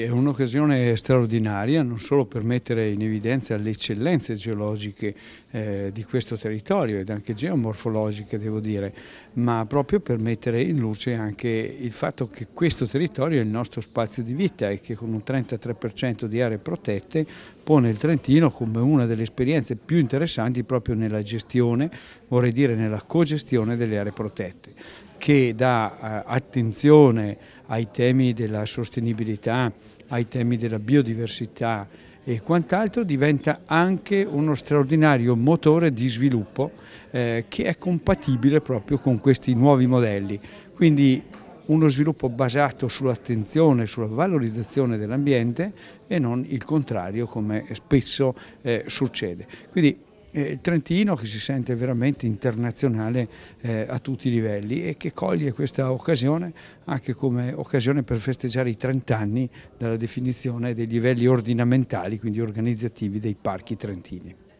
È un'occasione straordinaria non solo per mettere in evidenza le eccellenze geologiche di questo territorio ed anche geomorfologiche, devo dire, ma proprio per mettere in luce anche il fatto che questo territorio è il nostro spazio di vita e che con un 33% di aree protette pone il Trentino come una delle esperienze più interessanti proprio nella gestione, vorrei dire nella cogestione delle aree protette, che dà attenzione ai temi della sostenibilità, ai temi della biodiversità e quant'altro, diventa anche uno straordinario motore di sviluppo che è compatibile proprio con questi nuovi modelli. Quindi uno sviluppo basato sull'attenzione, sulla valorizzazione dell'ambiente e non il contrario come spesso succede. Quindi il Trentino che si sente veramente internazionale a tutti i livelli e che coglie questa occasione anche come occasione per festeggiare i 30 anni dalla definizione dei livelli ordinamentali, quindi organizzativi dei parchi trentini.